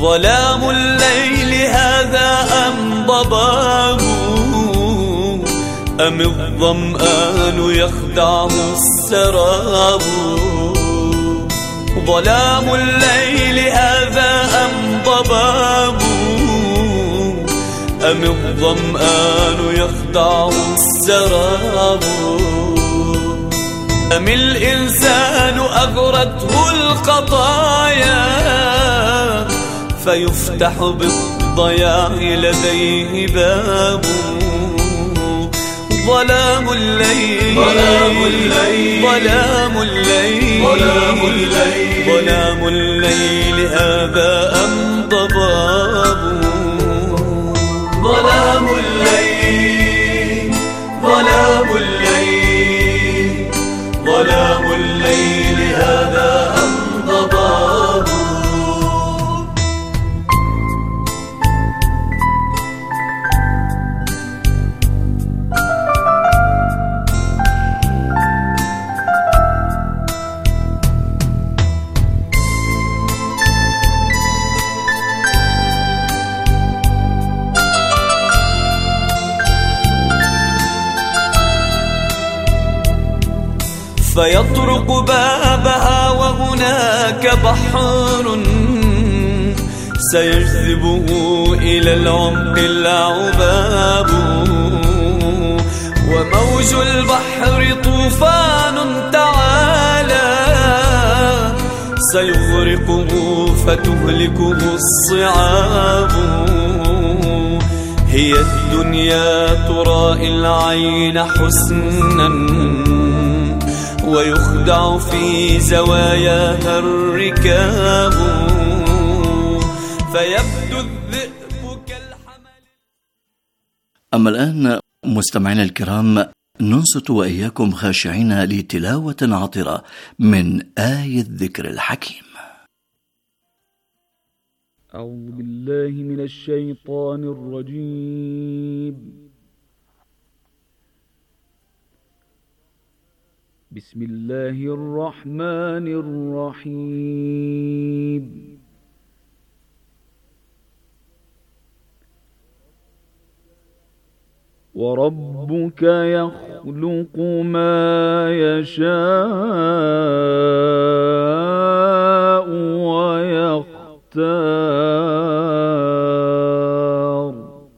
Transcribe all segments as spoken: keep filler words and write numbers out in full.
ظلام الليل هذا أم ضباب، أم الظمآن يخدعه السراب. ظلام الليل هذا أم ضباب، أم الظمآن يخدعه السراب. أم الإنسان أغرته الخطايا، فيفتح بالضياع لديه باب. ظلام الليل ظلام الليل ظلام الليل ظلام الليل ظلام الليل هذا أم ضباب. ظلام الليل ظلام الليل ظلام الليل هذا أم ضباب. فيطرق بابها وهناك بحر سيجذبه إلى العمق العباب. وموج البحر طوفان تعالى سيغرقه فتهلكه الصعاب. هي الدنيا ترائي العين حسنا ويخدع في زواياها الركاب. فيبدو الذئب كالحمل. أما الآن مستمعينا الكرام، ننصت وإياكم خاشعين لتلاوة عطرة من آية الذكر الحكيم. أعوذ بالله من الشيطان الرجيم. بسم الله الرحمن الرحيم. وربك يخلق ما يشاء ويختار.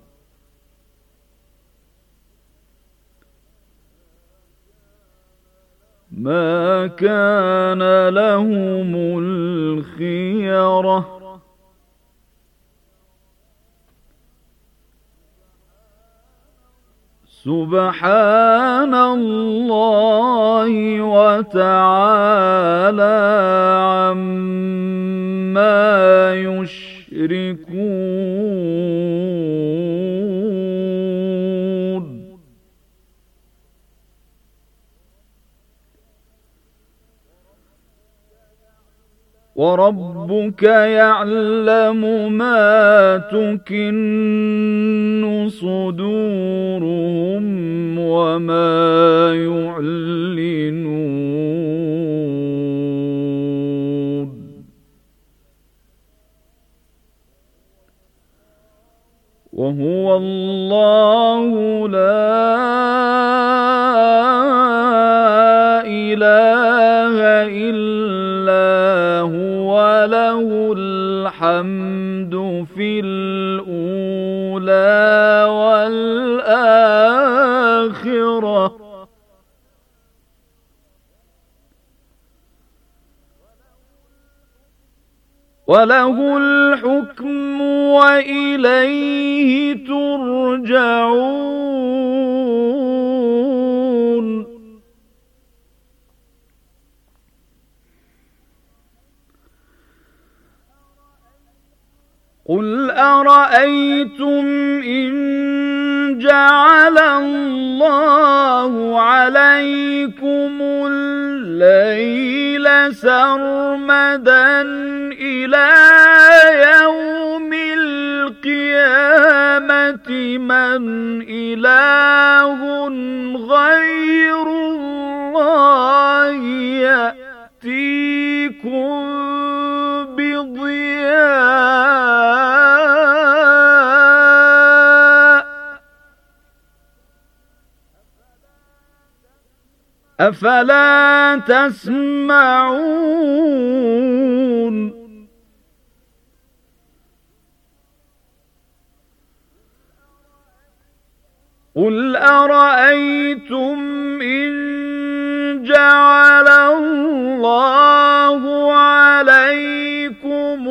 ما كان لهم الخيرة سبحان الله وتعالى عما يشركون. وربك يعلم ما تكن صدورهم وما يعلنون. وهو الله لا إله إلا هو له الحمد في الأولى والآخرة وله الحكم وإليه ترجعون. قل أرأيتم إن جعل الله عليكم الليل سرمدا إلى يوم القيامة من إله غير الله يأتيكم بضياء أفلا تسمعون قل أرأيتم إن جعل الله عليكم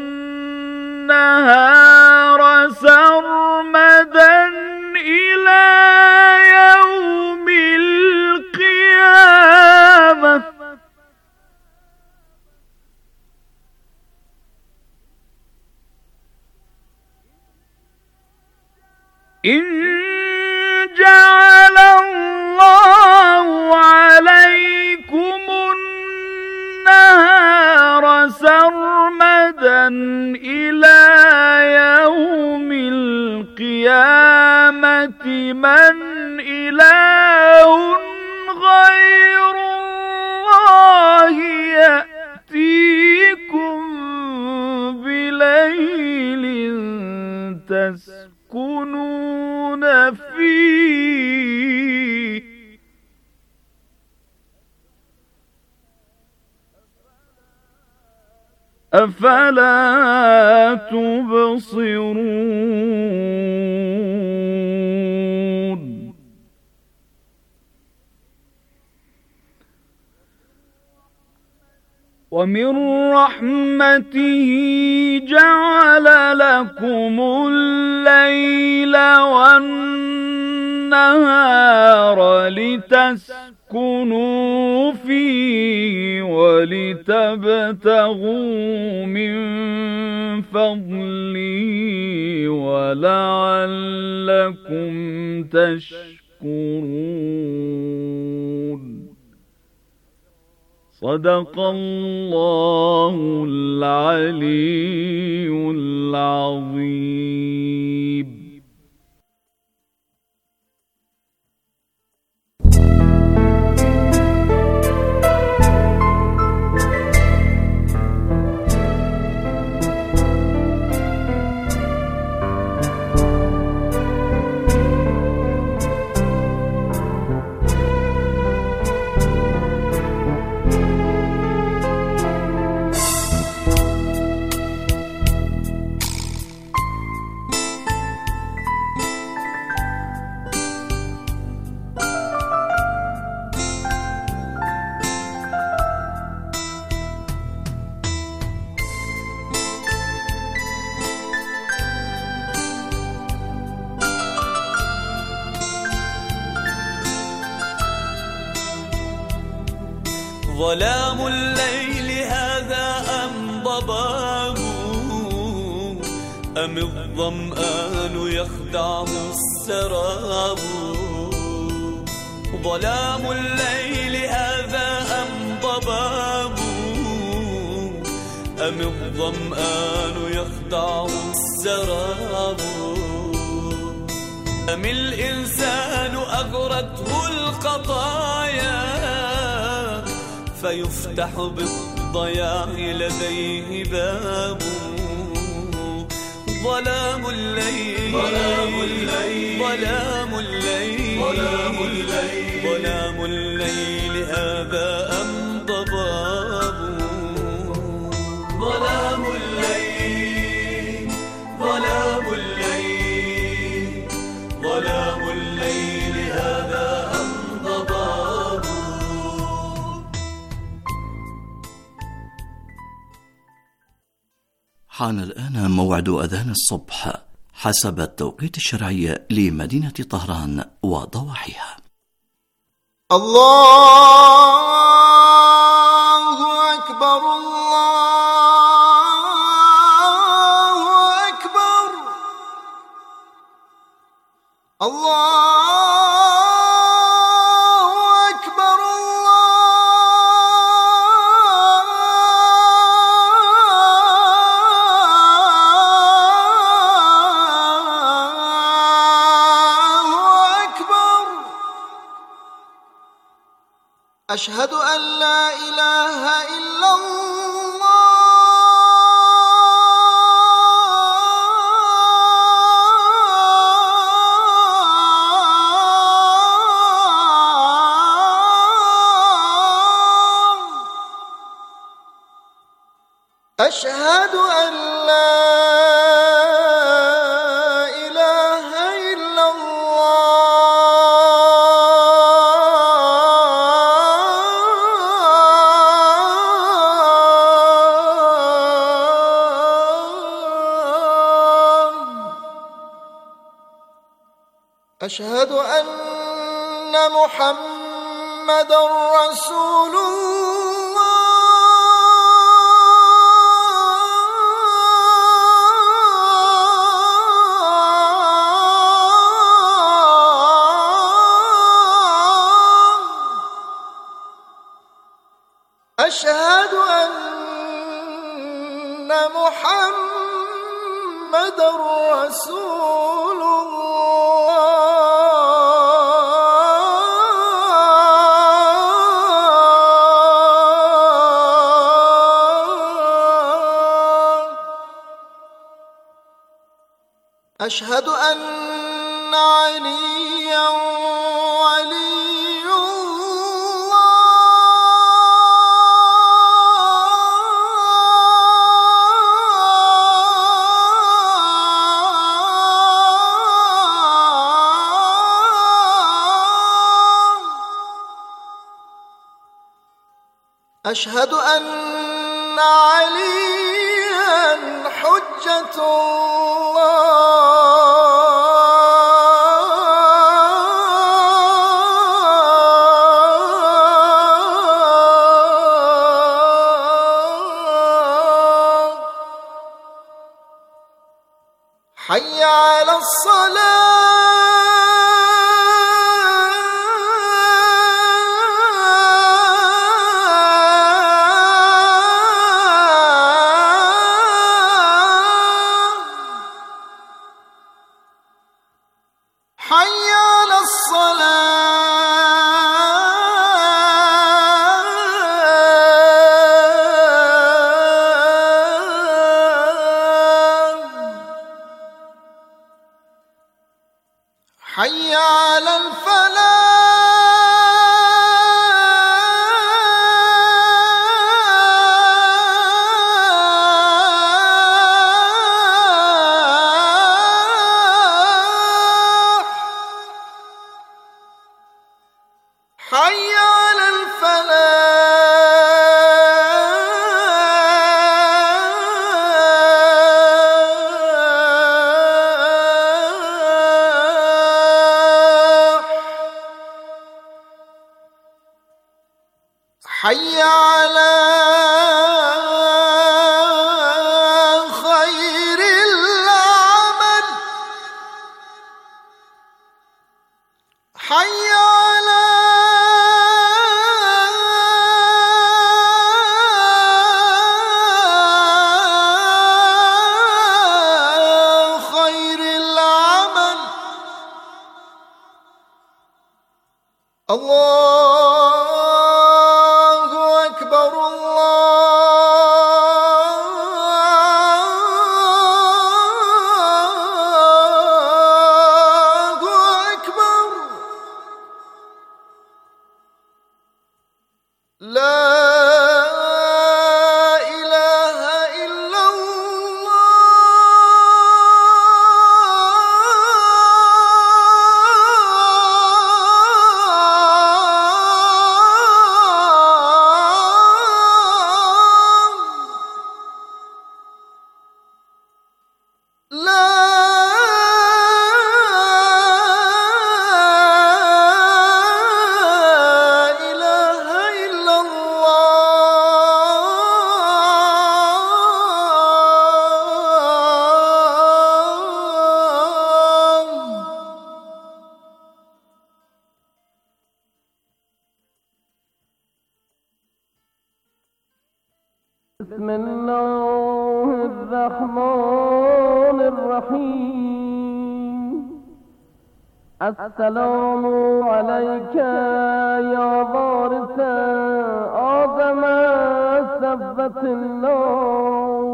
النهار سرمدا إلى يوم القيامة إن جعل الله عليكم النهار سرمدا إلى يوم القيامة من إله غير الله يأتيكم بليل تسكنون فيه أفلا تبصرون ومن رحمته جعل لكم الليل والنهار لتسكنوا فيه ولتبتغوا من فضله ولعلكم تشكرون صدق الله العلي العظيم. ظلام الليل هذا أم ضباب أم الظمآن يخدعه السراب ظلام الليل هذا أم ضباب أم الظمآن يخدعه السراب أم الإنسان أغرته الخطايا فيفتح بالضياع لديه باب ظلام الليل ظلام الليل ظلام الليل ظلام الليل ظلام الليل هذا أم ضباب ظلام الليل ظلام الليل ظلام الليل هذا أم ضباب. حان الآن موعد أذان الصبح حسب التوقيت الشرعي لمدينة طهران وضواحيها. الله أكبر الله أكبر الله أشهد أن لا إله إلا الله أشهد أن لا إله إلا الله. أشهد أن محمدًا رسول الله. أشهد أن محمدًا رسول الله. أشهد أن عليًّا ولي الله. أشهد أن عليًّا حجة الله. حي على الصلاة. حي على الصلاة. حي على الفلاح. حي على الفلاح. حي على خير العمل. حي على خير العمل. الله أكبر الله أكبر. لا إله إلا الله. لا إله إلا الله. بسم الله الرحمن الرحيم. السلام عليك يا وارث آدم سبت الله.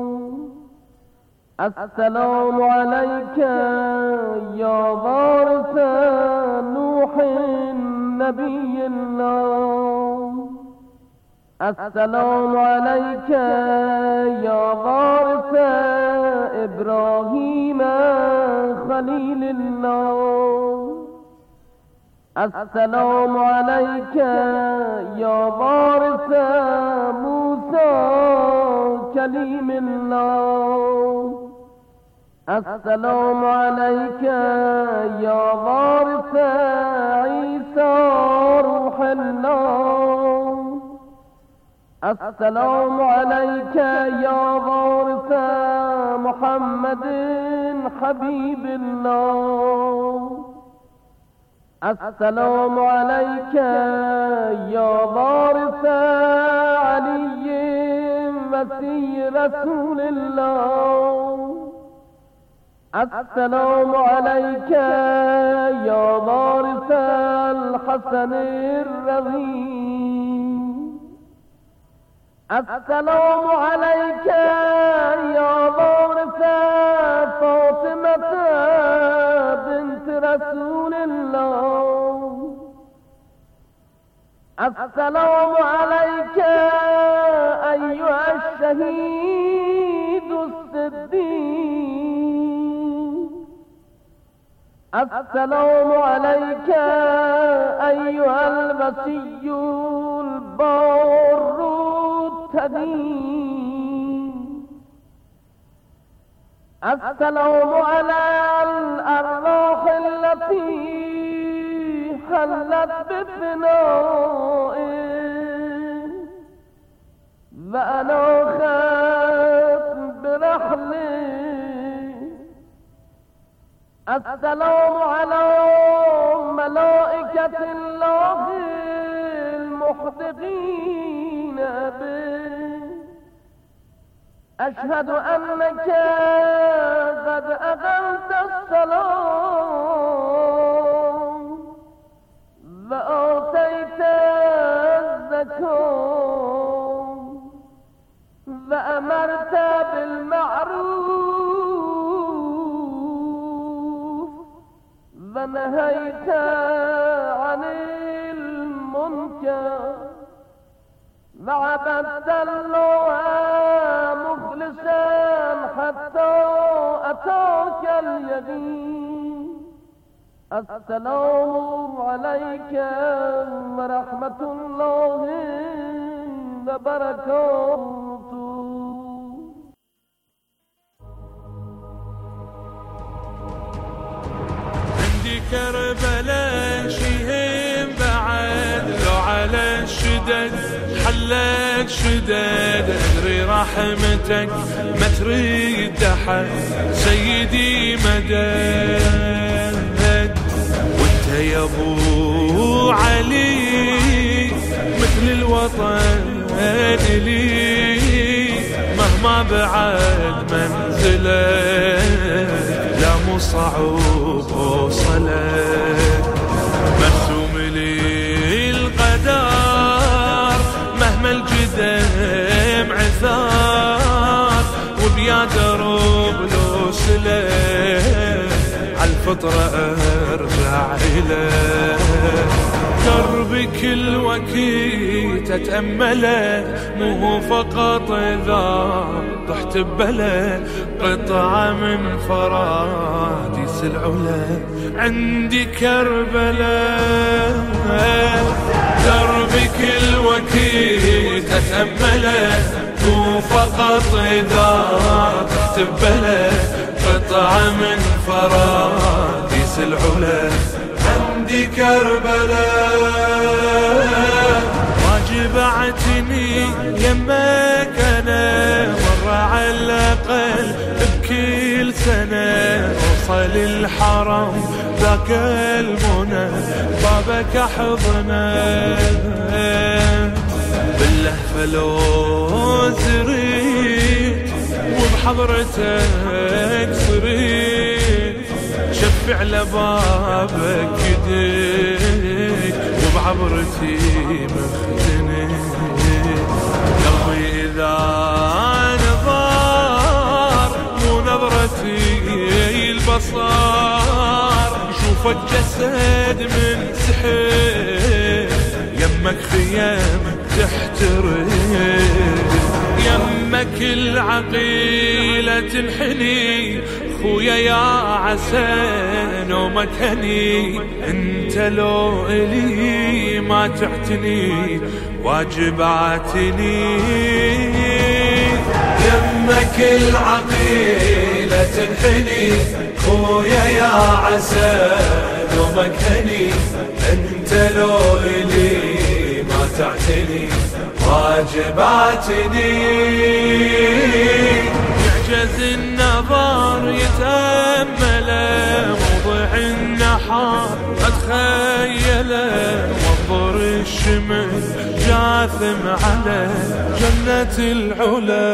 السلام عليك يا وارث نوح نبي الله. السلام عليك يا وارث إبراهيم خليل الله. السلام عليك يا وارث موسى كليم الله. السلام عليك يا وارث عيسى روح الله. السلام عليك يا وارث محمد حبيب الله. السلام عليك يا وارث علي مسيح رسول الله. السلام عليك يا وارث الحسن الرضي. السلام عليك يا وارث فاطمة بنت رسول الله. السلام عليك أيها الشهيد الصديق. السلام عليك أيها الوصي البار التدين. السلام على الأرواح التي حلت بفنائه وأنا خاف برحله. السلام على ملائكة الله المحدقين به. أشهد أنك قد أقمت الصلاة وآتيت الزكاة وأمرت بالمعروف ونهيت عن المنكر وعبدت الله مخلصا حتى أتاك اليقين. السلام عليك ورحمة الله وبركاته. عندي كربلاء شيهم بعد لو على الشدد حلك شدد ادري رحمتك ما تريد احد سيدي مدد. وانت يا ابو علي مثل الوطن لي مهما بعد منزلك لا مو صعوب وصلك. مرسوم لي القدر مهما الجدم عثار وبيا درب لو سلك عالفطرة ارجع إليك. دربك الوكيت اتأمله مو فقط إذا طحت ببله قطعة من فراديس العلا عندي كربلاء. دربك الوكيت اتأمله مو فقط إذا طحت ببله قطعة من فراديس العلا عندي كربلاء. واجبعتني يمك أنا مرة على الأقل بكل سنة وصل الحرم ذاك المنى بابك أحضنه. باللهفة لو زريت وبحضرتك صريت شفع لبابك يديك وبعبرتي مختني. قلبي إذا نظر مو نظرتي البصر يشوفك جسد من سحر يمك خيامك تحترم، يمك العقيلة تنحني خويا يا عسى نومك هني، انت لو الي ما تعتني واجب عاتني. يمك العقيلة تنحني خويا يا عسى نومك هني، انت لو الي ما تعتني واجب عاتني. يعجز النظر يتأمله موضع النحار أتخيله، وانظر الشمس جاثم على جنة العلا،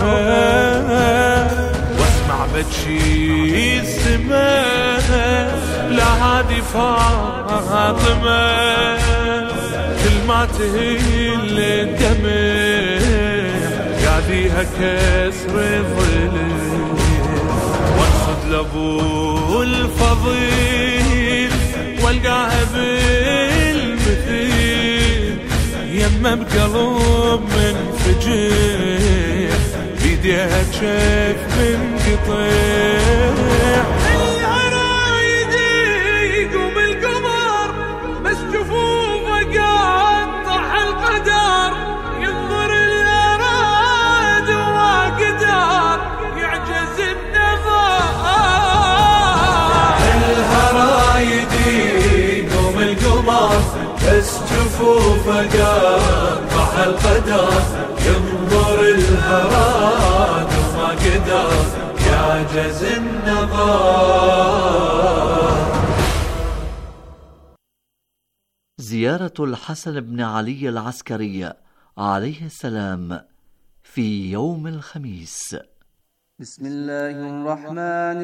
واسمع بتشي السماء لا هادي فاطمة، كل ما تهل الدمع يعديها كسر الظلم، واقصد لابو الفضيل والقاها بالمثيل، يمه بقلب منفجر بيديها شف منقطع. بس جفوفه قطع القدر، ينظر الهراد وما قدر يعجز النظر. زيارة الحسن بن علي العسكري عليه السلام في يوم الخميس. بسم الله الرحمن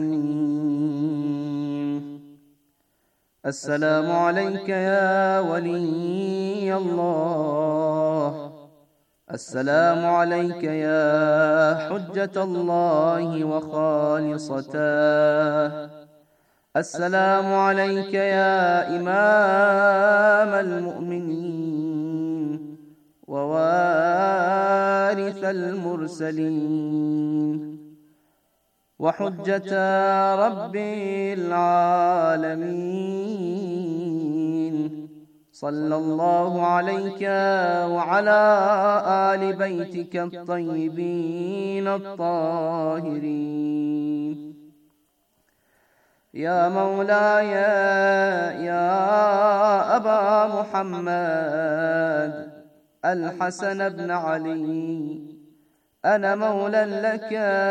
الرحيم. السلام عليك يا ولي الله، السلام عليك يا حجة الله وخالصته، السلام عليك يا إمام المؤمنين ووارث المرسلين وحجة رب العالمين. صلى الله عليك وعلى آل بيتك الطيبين الطاهرين. يا مولاي يا أبا محمد الحسن بن علي، أنا مولى لك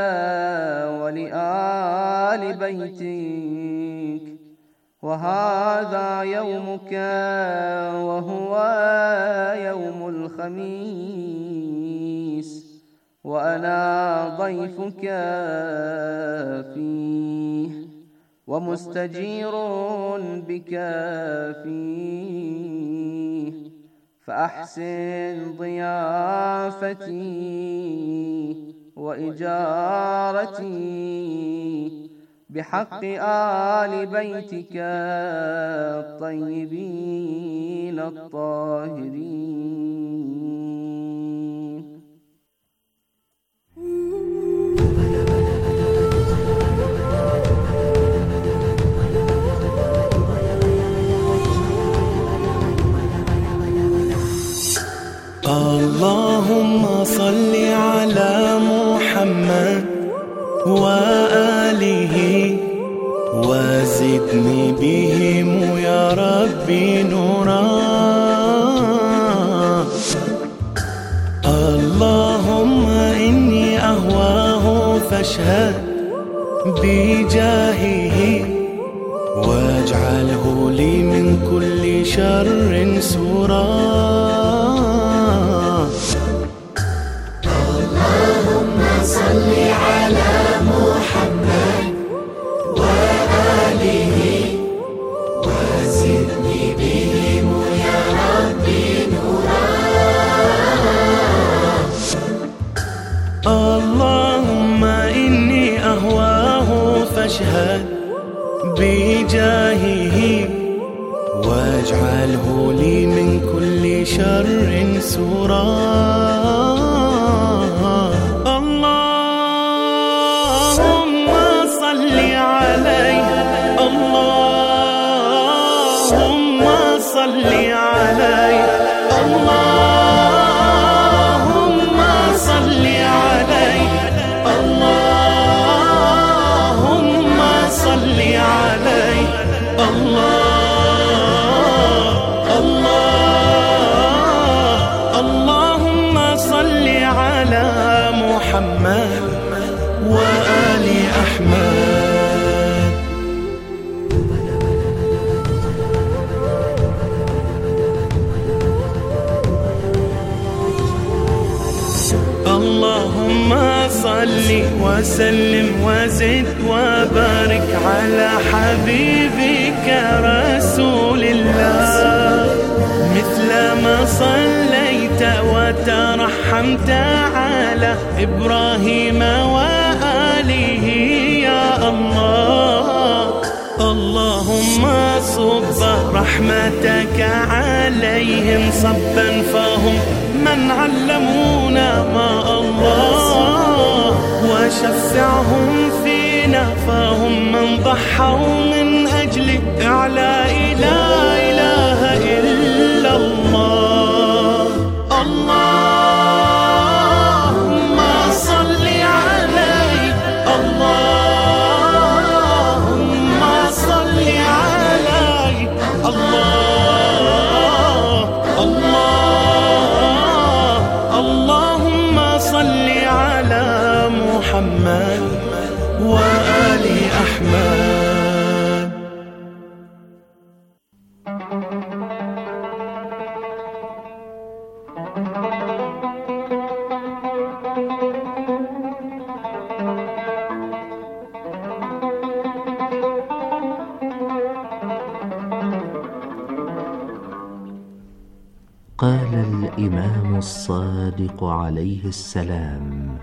ولآل بيتك، وهذا يومك وهو يوم الخميس، وأنا ضيفك فيه ومستجير بك فيه، فأحسن ضيافتي وإجارتي بحق آل بيتك الطيبين الطاهرين. اللهم صل على محمد وآله وزدني بهم يا ربي نورا. اللهم إني أهواه فاشهد بجاهه واجعله لي من كل شر سورا. صل على محمد وآله وزدني بهم يا ربي نورا. اللهم إني أهواه فاشهد بجاهه واجعله لي من كل شر سورا. اللهم صل عليه، اللهم صل عليه، اللهم صل عليه، اللهم صل عليه، الله الله اللهم صل على محمد وآل أحمد. اللهم صل وسلم وزد وبارك على حبيبك رسول الله، مثل ما صليت وترحمت على إبراهيم وآله يا الله. اللهم صب رحمتك عليهم صبا فهم من علمونا ما الله، وشفعهم فينا فهم من ضحوا من أجل إعلاء لا إله إلا الله. اللهم صل عليه، اللهم صل عليه، الله الله اللهم صل على محمد وآل أحمد. قال الإمام الصادق عليه السلام: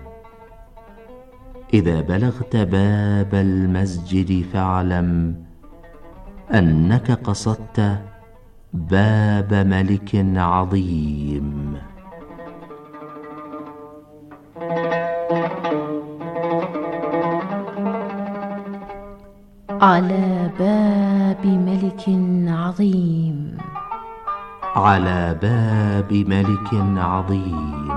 إذا بلغت باب المسجد فاعلم أنك قصدت باب ملك عظيم. على باب ملك عظيم، على باب ملك عظيم.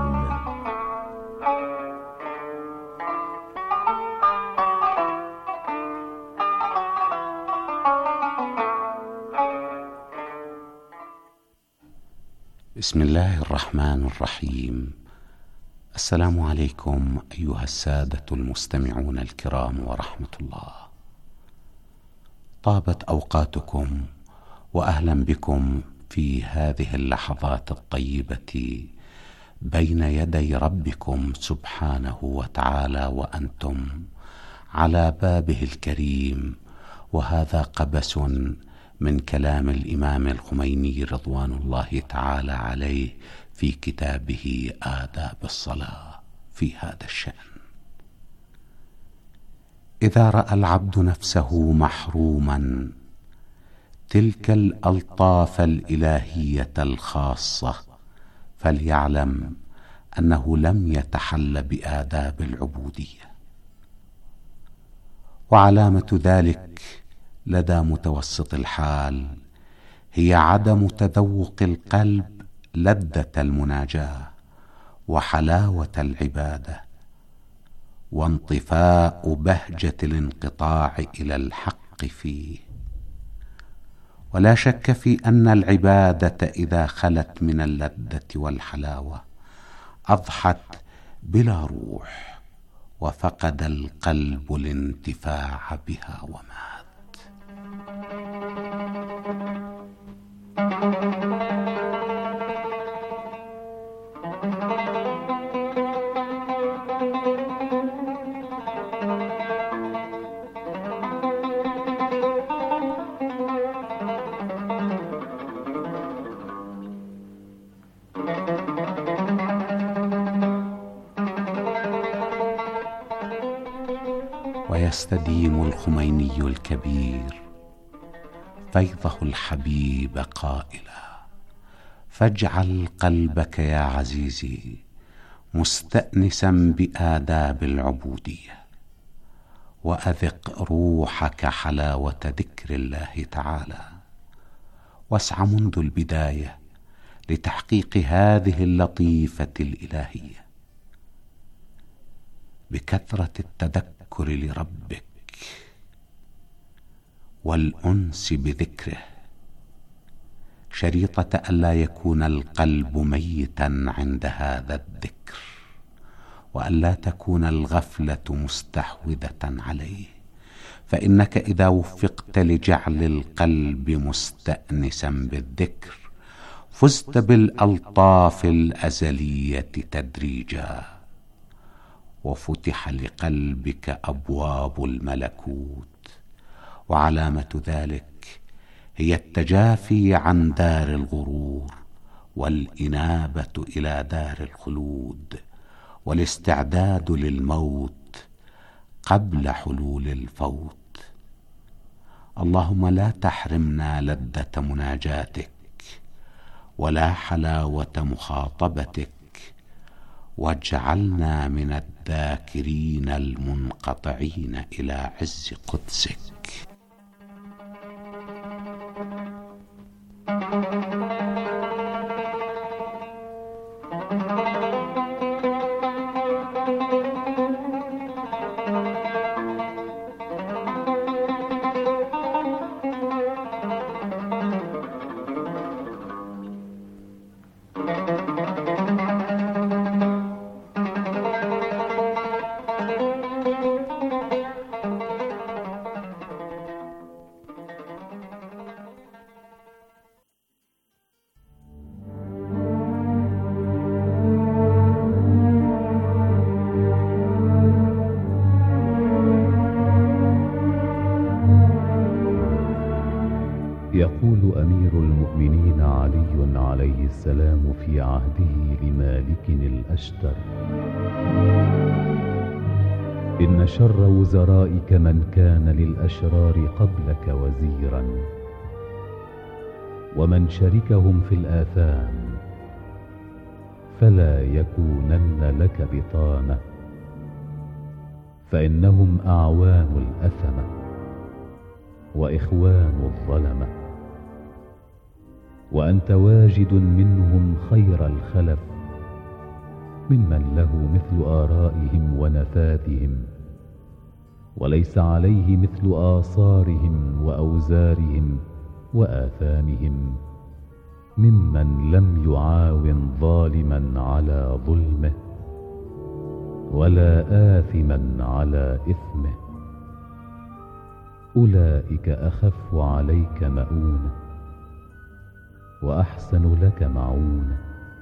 بسم الله الرحمن الرحيم. السلام عليكم أيها السادة المستمعون الكرام ورحمة الله. طابت أوقاتكم وأهلا بكم في هذه اللحظات الطيبة بين يدي ربكم سبحانه وتعالى وأنتم على بابه الكريم. وهذا قبس من كلام الإمام الخميني رضوان الله تعالى عليه في كتابه آداب الصلاة في هذا الشأن. إذا رأى العبد نفسه محروما تلك الألطاف الإلهية الخاصة فليعلم أنه لم يتحل بآداب العبودية. وعلامة ذلك لدى متوسط الحال هي عدم تذوق القلب لذة المناجاة وحلاوة العبادة وانطفاء بهجة الانقطاع إلى الحق فيه. ولا شك في أن العبادة إذا خلت من اللذة والحلاوة أضحت بلا روح، وفقد القلب الانتفاع بها ومات. ويستديم الخميني الكبير فيضه الحبيب قائلا: فاجعل قلبك يا عزيزي مستأنسا بآداب العبودية، وأذق روحك حلاوة ذكر الله تعالى، واسع منذ البداية لتحقيق هذه اللطيفة الإلهية بكثرة التذكر لربك والأنس بذكره، شريطة ألا يكون القلب ميتا عند هذا الذكر، وألا تكون الغفلة مستحوذة عليه، فإنك إذا وفقت لجعل القلب مستأنسا بالذكر فزت بالألطاف الأزلية تدريجا، وفتح لقلبك أبواب الملكوت. وعلامة ذلك هي التجافي عن دار الغرور والإنابة إلى دار الخلود والاستعداد للموت قبل حلول الفوت. اللهم لا تحرمنا لذة مناجاتك ولا حلاوة مخاطبتك، واجعلنا من الذاكرين المنقطعين إلى عز قدسك. يقول أمير المؤمنين علي عليه السلام في عهده لمالك الأشتر: إن شر وزرائك من كان للأشرار قبلك وزيرا، ومن شركهم في الآثام فلا يكونن لك بطانة، فإنهم أعوان الأثمة وإخوان الظلمة، وأنت واجد منهم خير الخلف ممن له مثل آرائهم ونفاذهم، وليس عليه مثل آثارهم وأوزارهم وآثامهم، ممن لم يعاون ظالما على ظلمه ولا آثما على إثمه. أولئك أخف عليك مؤونة وأحسن لك معونة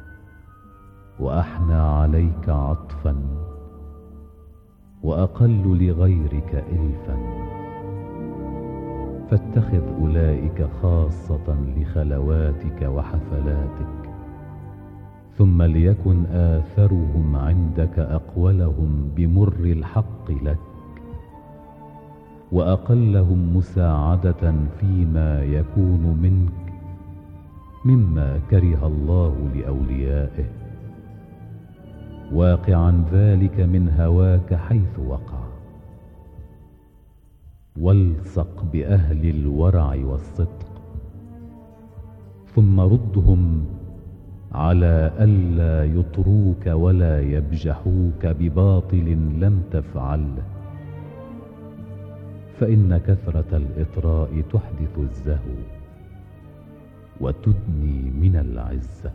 وأحنى عليك عطفا وأقل لغيرك إلفا، فاتخذ أولئك خاصة لخلواتك وحفلاتك، ثم ليكن آثرهم عندك أقولهم بمر الحق لك، وأقلهم مساعدة فيما يكون منك مما كره الله لأوليائه، واقعا ذلك من هواك حيث وقع. والصق بأهل الورع والصدق، ثم ردهم على ألا يطروك ولا يبجحوك بباطل لم تفعله، فإن كثرة الإطراء تحدث الزهو وتدني من العزة.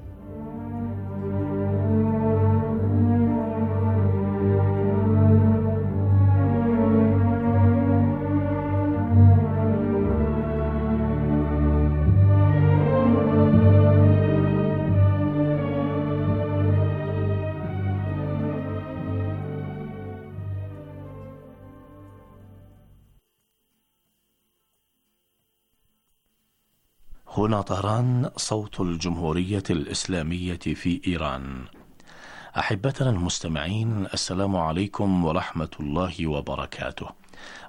هنا طهران، صوت الجمهورية الإسلامية في إيران. أحبتنا المستمعين، السلام عليكم ورحمة الله وبركاته،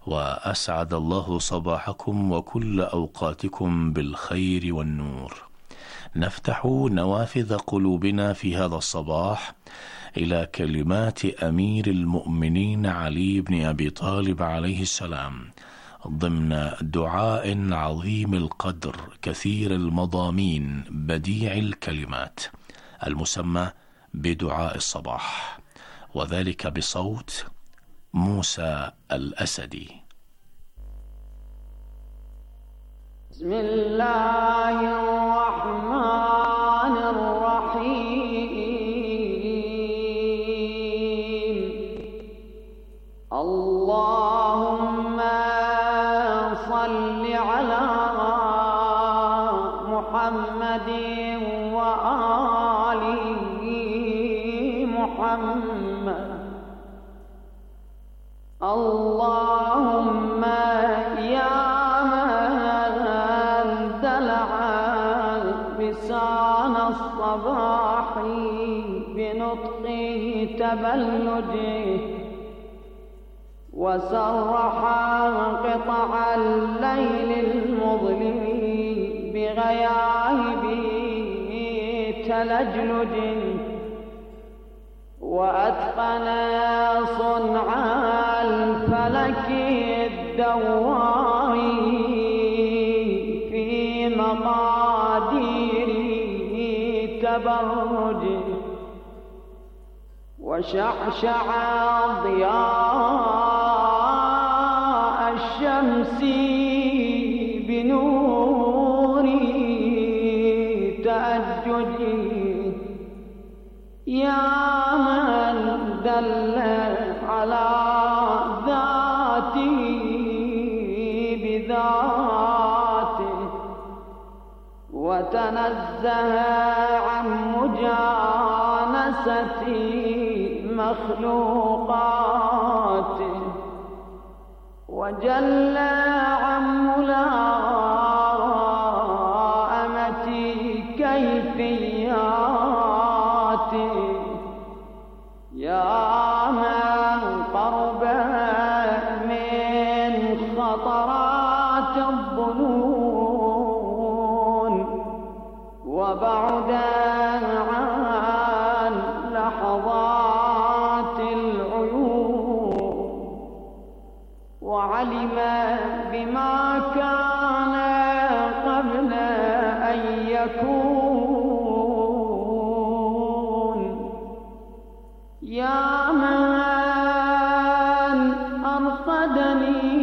وأسعد الله صباحكم وكل أوقاتكم بالخير والنور. نفتح نوافذ قلوبنا في هذا الصباح إلى كلمات أمير المؤمنين علي بن أبي طالب عليه السلام ضمن دعاء عظيم القدر كثير المضامين بديع الكلمات المسمى بدعاء الصباح، وذلك بصوت موسى الأسدي. بسم الله الرحمن الرحيم. اللهم صل على محمد وآل محمد. اللهم يا لسان الصباح بنطق تبلجه وسرح قطع الليل المظلم بغياهب تلجلج وأتقن صنع الفلك الدواري في مقادير تبرج وشعشع ضياء الشمس بنور تأجج يا من دل على ذاته بذاته وتنزه عن مجانسة مخلوقاته وجل عن ملائمة كيفياته يا من قرب من خطرات الظنون وبعد عن لحظات العيون وعلم بما كان قبل أن يكون يا من أرقدني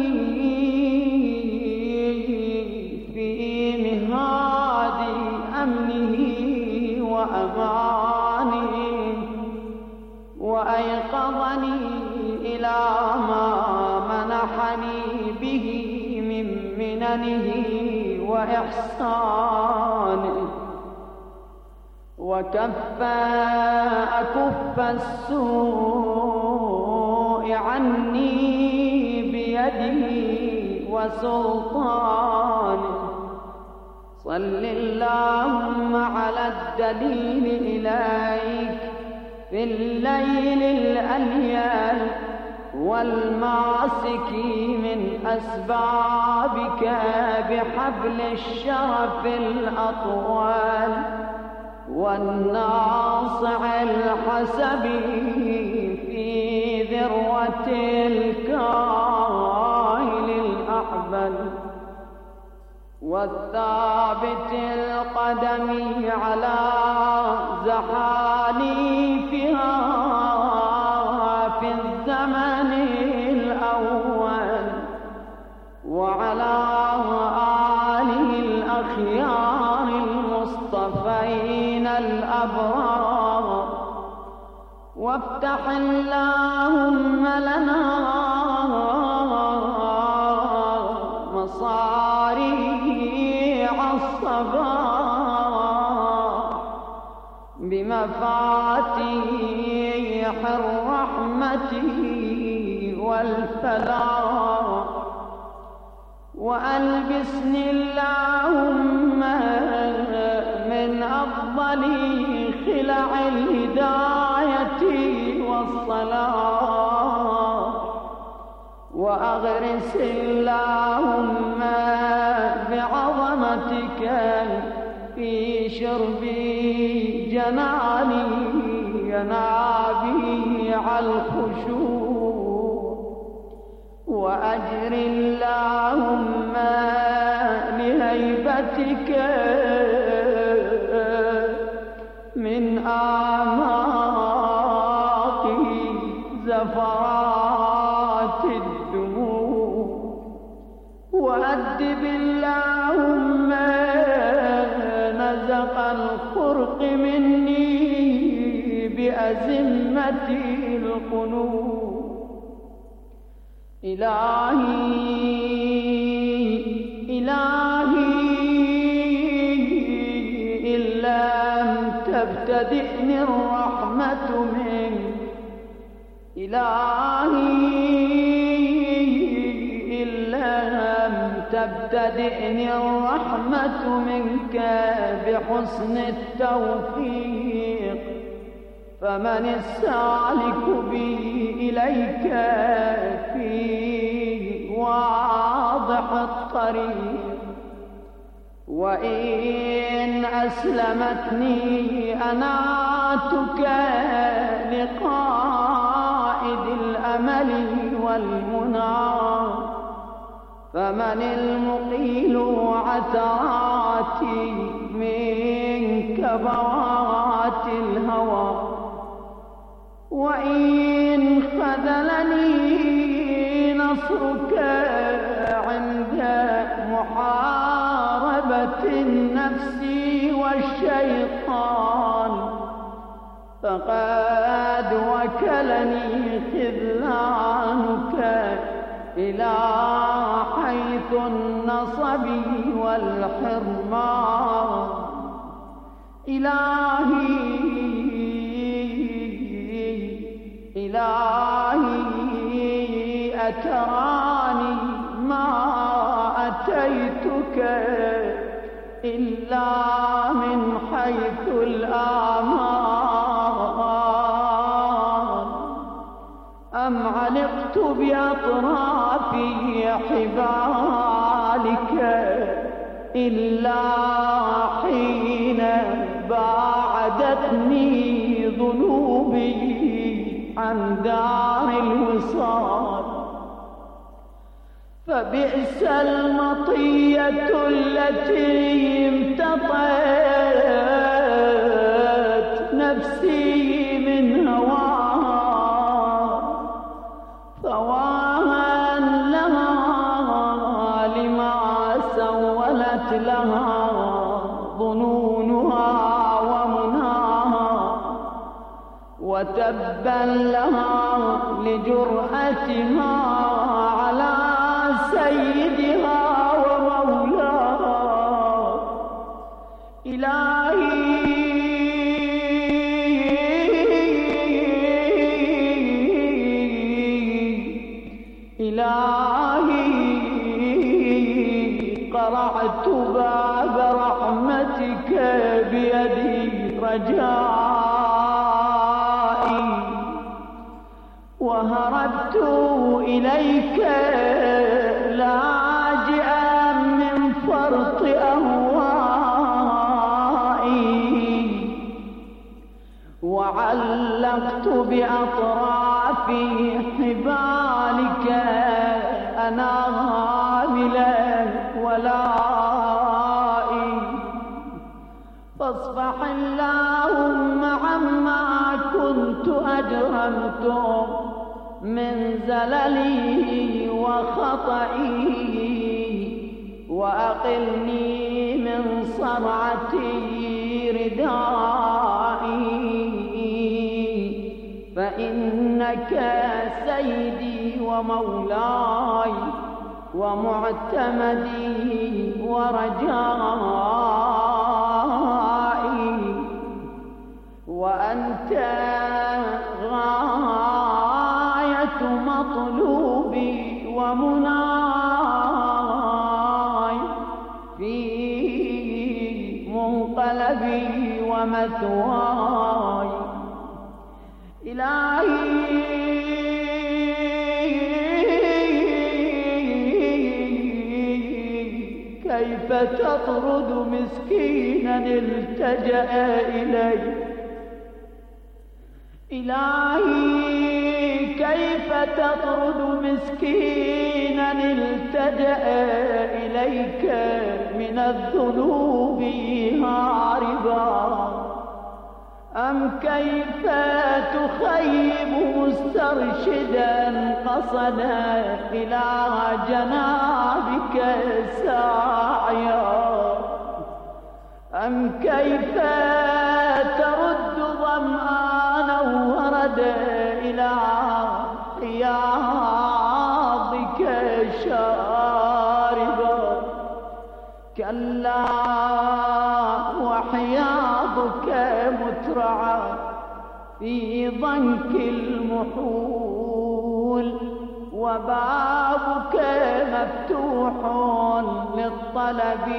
في مهاد أمنه وأمانه وأيقظني إلى ما منحني به من مننه وإحسانه وكف أكف السوء عني بيده وسلطانه صل اللهم على الدليل إليك في الليل الأليل والماسك من أسبابك بحبل الشرف الأطول والناصع الحسب في ذروة الكاهل الأحبل والثابت القدم على زحاليفها في الزمن الأول وعلى آله الأخيار المصطفين الأبرار وافتح اللهم لنا مصاريع الصباح بمفاتيح الرحمة والفلاح وألبسني اللهم من أفضل خلع الهداية والصلاح وأغرس اللهم بعظمتك في شرب جناني ينابيع الخشوع وأجر اللهم لهيبتك من أعماق زفرات الدموع وأدب اللهم نزق الخرق مني بأزمة القلوب إلهي إلهي إن لم تبتدئني الرحمة منك إلهي إن لم تبتدئني الرحمة منك بحسن التوفيق فمن السالك بي إليك في واضح الطريق وإن أسلمتني أناتك لقائد الأمل والمنى فمن المقيل عثراتي من كبوات الهوى وإن خذلني نصرك عند محاربة النفس والشيطان فقد وكلني خذلانك إلى حيث النصب والحرمان إلهي إلهي أتراني ما أتيتك إلا من حيث الآمال أم علقت بأطراف حبالك إلا حين باعدتني ذنوبي عن دار الوصال فبئس المطية التي امتطت نفسي من هواها فواها لها لما سولت لها ظنونها ومناها وتبا لها لجرأتها على سيدها ومولاها إلهي إلهي قرعت باب رحمتك بيدي رجائي وهربت إليك لاجئا من فرط أهوائي وعلقت بأطراف حبالك أنامل ولائي فاصفح اللهم عما كنت أجرمت من زللي وخطئي وأقلني من صرعتي ردائي فإنك سيدي ومولاي ومعتمدي ورجائي وأنت غاية مطلوبي ومناي في منقلبي ومثواي إلهي كيف تطرد مسكينا التجأ إليك إلهي كيف تطرد مسكينا التجأ إليك من الذنوب هاربا أم كيف تخيب مسترشدا قصدا إلى جنابك ساعيا أم كيف ترد ظمآنا وردا إلى حياضك شاربا كلا وحياضك مترعى في ضنك المحول وبابك مفتوح للطلب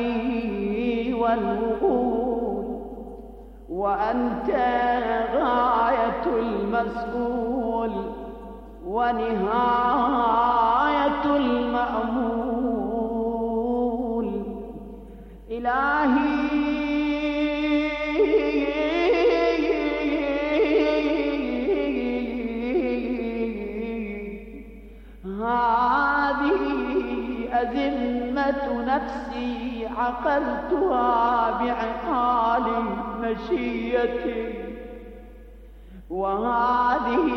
والوغول وأنت غاية المسؤول ونهاية المأمول إلهي هذه أزمة نفسي عقلتها بعقال مشيتي وهذه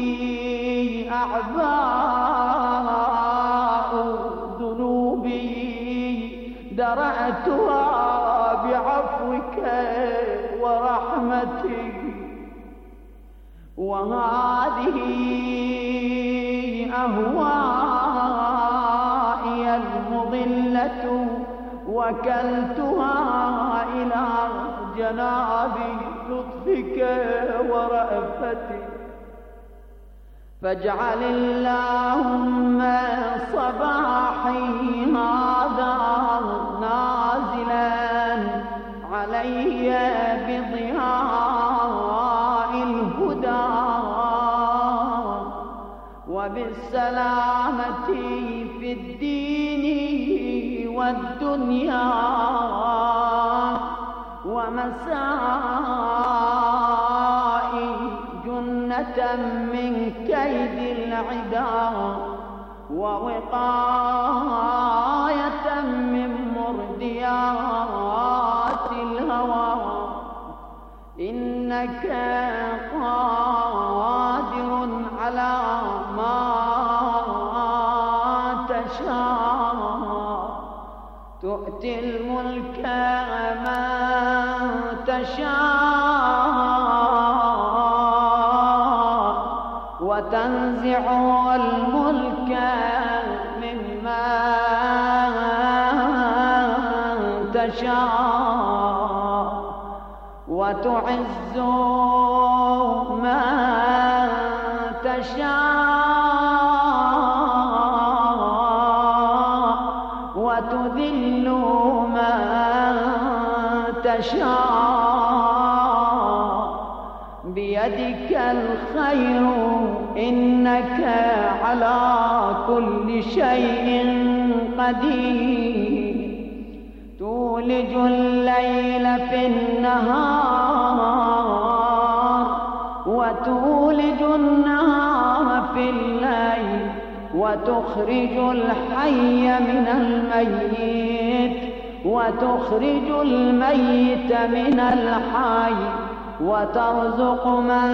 أعباء ذنوبي درأتها بعفوك ورحمتك وهذه أهوائي المضلة وكلتها إلى جناب لطفك ورأفتك فاجعل اللهم صباحي هذا نازلا علي بضياء الهدى وبالسلامة في الدين والدنيا ومسائي جنة من كيد العدا ووقاية من مرديات الهوى إنك قادر على ما تشاء تؤتي الملك من تشاء وتنزع الملك ممن تشاء وتعز من تشاء وتذل من تشاء بيدك الخير إنك على كل شيء قدير تولج الليل في النهار وتولج النهار في الليل وتخرج الحي من الميت وتخرج الميت من الحي وترزق من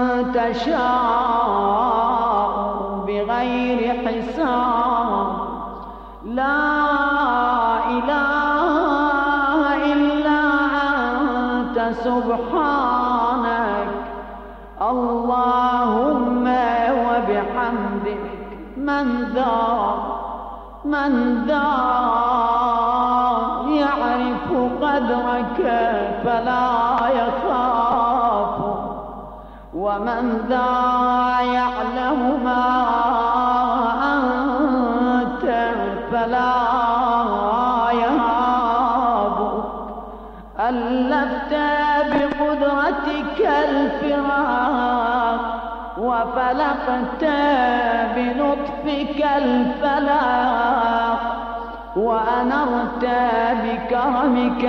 تشاء بغير حساب لا إله إلا أنت سبحانك اللهم وبحمدك من ذا من ذا يعرف قدرك فلا يخاف ومن ذا يعلم ما أنت فلا يهابك ألفت بقدرتك الفراق وفلقت بلطفك الفلاق وأنرت بكرمك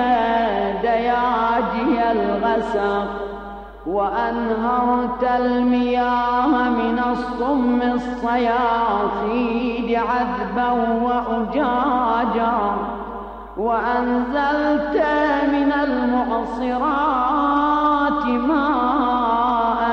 دياجي الغسق، وأنهرت المياه من الصم الصياصيد عذبا وأجاجا، وأنزلت من المعصرات ماء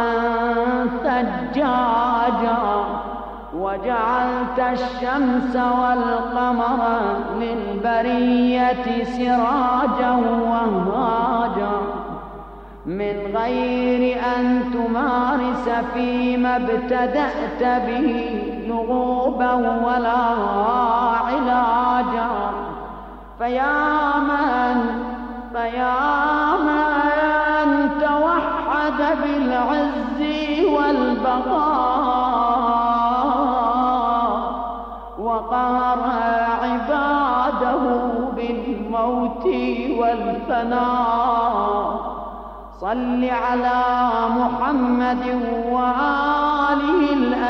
ثجاجا، وجعلت الشمس والقمر للبرية سراجا وهاجا، من غير أن تمارس فيما ابتدأت به لغوبا ولا علاجا. فيا من فيا من توحد بالعز والبقاء، وقهر عباده بالموت والفناء، صل على محمد وآله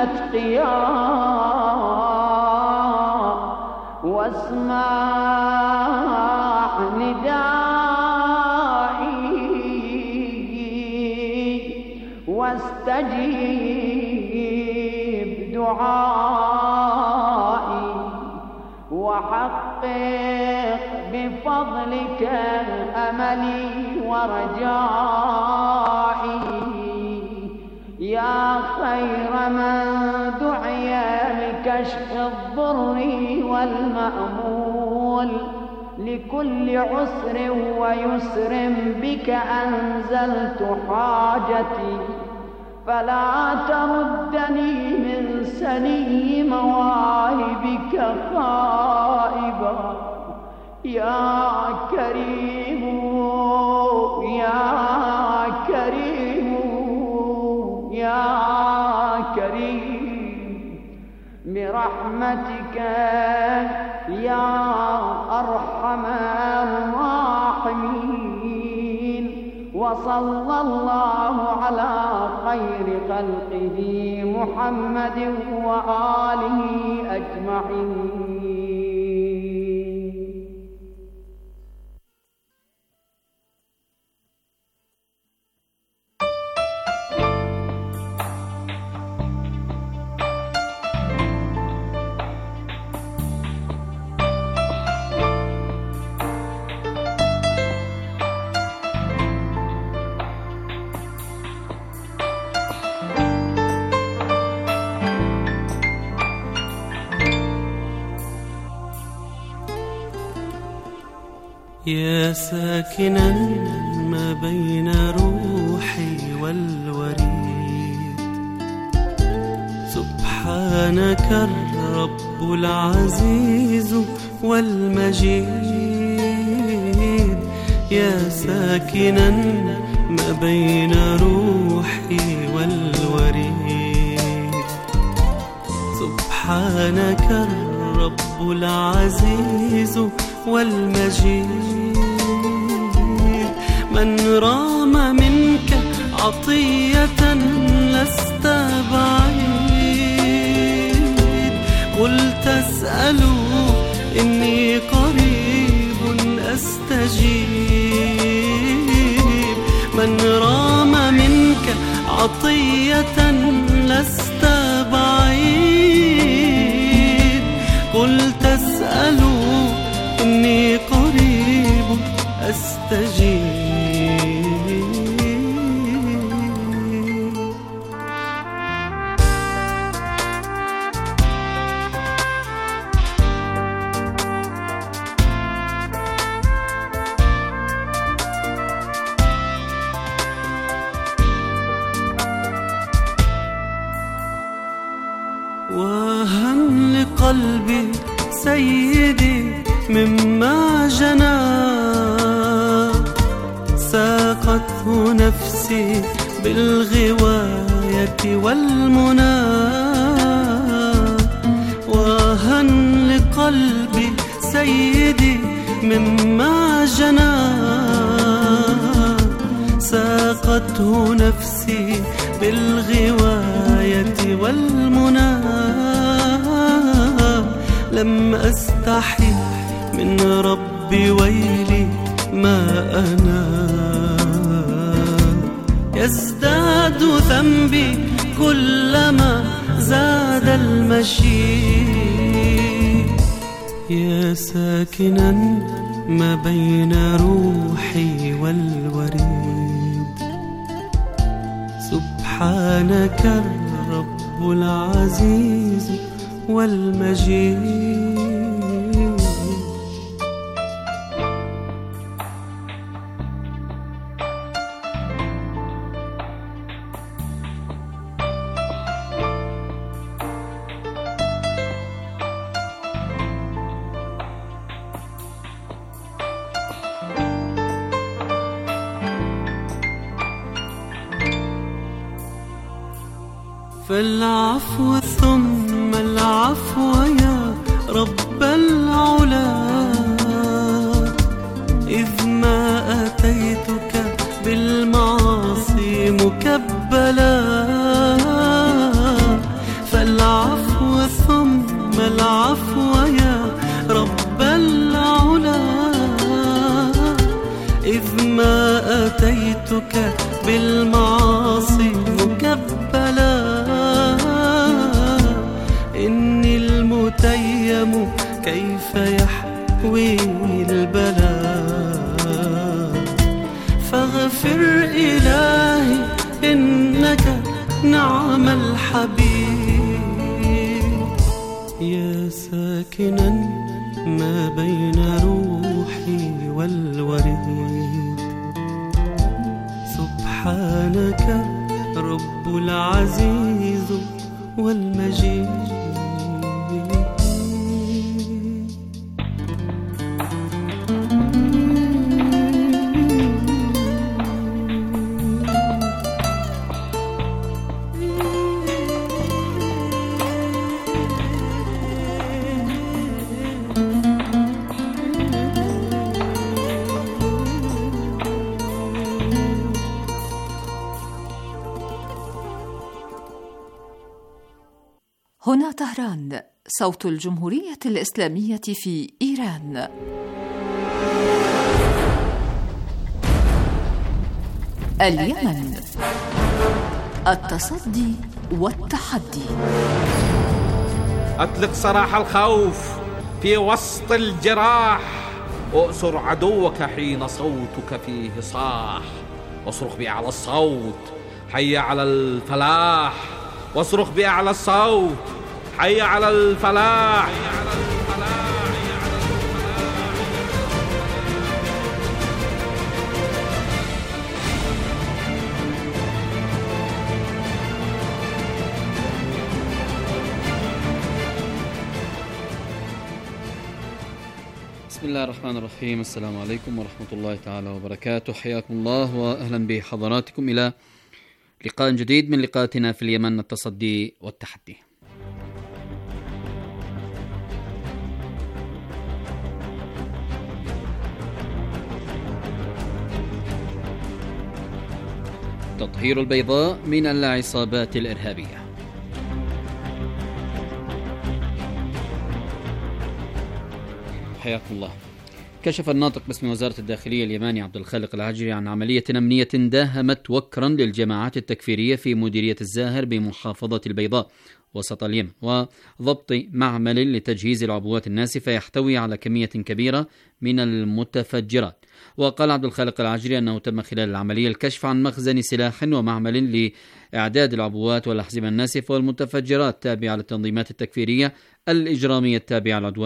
الأتقياء، واسمع ندائي واستجيب دعائي، وحقق بفضلك أملي ورجائي، يا خير من دعي لكشف الضر والمأمول لكل عسر ويسر، بك أنزلت حاجتي، فلا تردني من سني مواهبك خائبا، يا كريم يا كريم يا كريم، برحمتك يا أرحم الراحمين. وصلى الله على خير خلقه محمد وآله أجمعين. يا ساكنا ما بين روحي والوريد، سبحانك الرب العزيز والمجيد. يا ساكنا ما بين روحي والوريد، سبحانك الرب العزيز والمجيد. من رام منك عطية لست بعيد، قل تسألوا إني قريب أستجيب. من رام منك عطية لست بعيد، قل تسألوا إني قريب أستجيب. وهن لقلبي سيدي مما جنى، ساقته نفسي بالغواية والمنى. وهن لقلبي سيدي مما جنى، ساقته نفسي بالغواية والمنى. لم أستحي من ربي ويلي ما أنا. يزداد ذنبي كلما زاد المشي، يا ساكنا ما بين روحي والوريد، سبحانك الرب العزيز والمجيد. فالعفو ثم العفو يا رب العلا، إذ ما أتيتك بالمعاصي مكبلا. فالعفو ثم العفو يا رب العلا، إذ ما أتيتك بالمعاصي مكبلا. إني المتيم كيف يحويني البلاء، فاغفر إلهي إنك نعم الحبيب. يا ساكنا ما بين روحي والوريد، سبحانك رب العزيز والمجيد. هنا طهران، صوت الجمهورية الإسلامية في إيران. اليمن، التصدي والتحدي. أطلق سراح الخوف في وسط الجراح، أؤسر عدوك حين صوتك فيه صاح. واصرخ بأعلى الصوت حي على الفلاح، واصرخ بأعلى الصوت حي على الفلاح. بسم الله الرحمن الرحيم. السلام عليكم ورحمة الله تعالى وبركاته. حياكم الله وأهلا بحضراتكم إلى لقاء جديد من لقاءاتنا في اليمن، التصدي والتحدي. تطهير البيضاء من العصابات الإرهابية. حياكم الله. كشف الناطق باسم وزارة الداخلية اليماني عبد الخالق العجري عن عملية أمنية داهمت وكرا للجماعات التكفيرية في مديرية الزاهر بمحافظة البيضاء وسط اليمن، وضبط معمل لتجهيز العبوات الناسفة يحتوي على كمية كبيرة من المتفجرات. وقال عبد الخالق العجري أنه تم خلال العملية الكشف عن مخزن سلاح ومعمل لإعداد العبوات والأحزمة الناسفة والمتفجرات تابعة للتنظيمات التكفيرية الإجرامية التابعة للعدوان